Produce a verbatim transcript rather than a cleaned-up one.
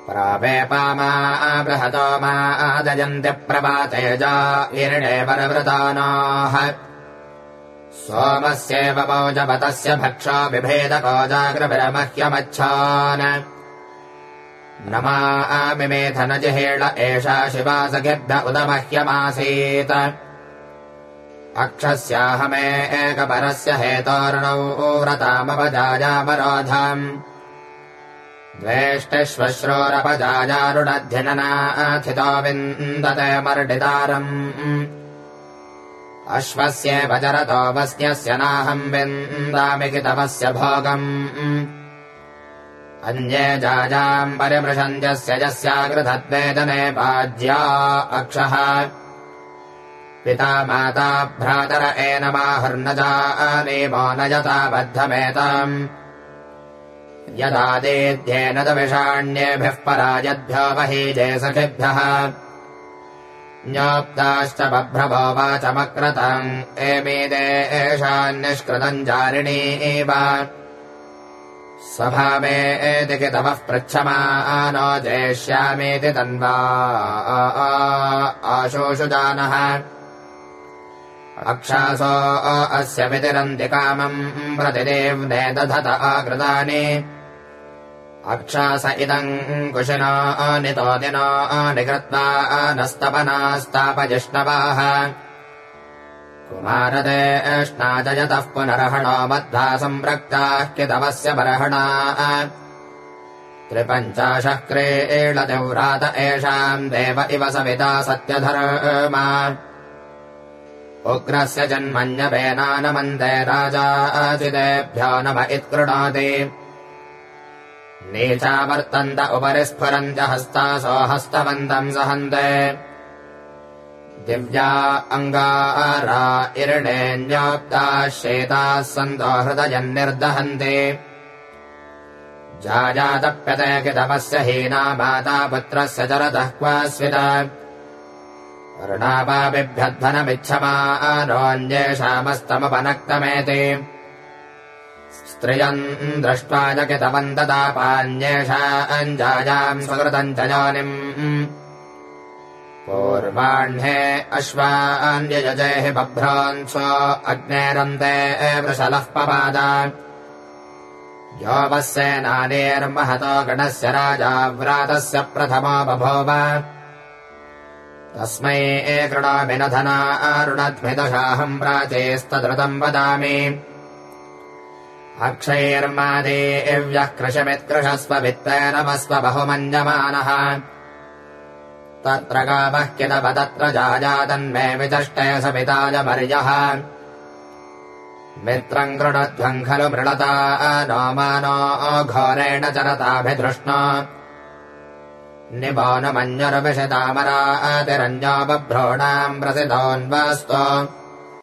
प्रावेपामा बृहतो मा आदयन्ति प्रभातेजा ईर्णे परवृतानाः सोमस्येव मौजवतस्य भक्षो बिभेदको जागृभिरमह्यमच्छान् नमा मिमेधनजिहेळ एषा शिवा सखिभ्य उदमह्यमासीत् अक्षस्याहमे एकपरस्य हेतोर्णौ व्रतामपजायामरोधम् द्वेष्टिश्वश्रोरपजायारुणध्यननाथितो विन्दते मर्डितारम् अश्वस्येव जरतो वस्न्यस्य नाहम् विन्दामि कितवस्य भोगम् अन्ये जाजाम् परिमृशन्त्यस्य यस्याकृतद्वेदने पाज्या अक्षः पिता माता भ्रातर एनमाहुर्नजानीमो न यथा बद्धमेताम् यदादेध्येन दविषाण्येभिः परायद्भ्यो महीजे सखिभ्यः न्योक्ताश्च बभ्रभो वाचमक्रतम् एमीदे एषान्निष्कृतम् जारिणीव सभामे एति कितवः पृच्छमानो जेष्यामीति तन्वा आशोषु जानः अक्षासो अस्य वितिरन्ति कामम् प्रतिदेव्ने दधत आकृतानि अक्षास इदम् कुशिनो नितोदिनो निकृत्वा नस्तपनास्तापजिष्णवाः कुमारदे एष्णाजयतः पुनरहणो बद्धा सम्रक्ताः कितवस्य बर्हणाः त्रिपञ्चाशः क्रीडतिव्रात एषाम् देव इव सविता सत्यधर्मा उग्रस्य जन्मन्यवेनानमन्दे राजाचिदेभ्यो नभ इत्कृणोति नीचा वर्तन्त उपरि स्फुरन्त्य हस्तासो हस्तवन्तम् सहन्ते दिव्या अङ्गारा इर्णेऽन्योक्ताः शेताः सन्तो हृदयन्निर्दहन्ति जाजातप्यते कितवस्य हीना माता पुत्रस्य चरतः क्वास्विता ऋणापाबिभ्यध्वनमिच्छमानोऽन्येषामस्तमुपनक्तमेति स्त्रियम् दृष्ट्वा च कितवन्ततापान्येषाञ्जायाम् स्वकृतम् च योनिम् पूर्वाह्णे अश्वान्यजजेहि बभ्रान्स्व अग्नेरन्ते वृषलः पपाद यो वः सेनानीर्महतो गणस्य राजा व्रातस्य प्रथमो बभूव तस्मै कृणोमि न धना अरुणध्मिदशाहम् प्राचेस्तद्रुतम् वदामि अक्षैर्मादेव्यः कृशमित्कृशस्व वित्तेनमस्व बहुमन्यमानः तत्र गावः किदव तत्र जाजातन्मे विचष्टे सविताय मर्यः मित्रम् कृणध्वम् खलु मृळता नो मानो घोरेण चरताभिधृष्णो निबो न मञ्जुर्विषितामरातिरन्यो बभ्रूणाम् प्रसिद्धोन्वास्तो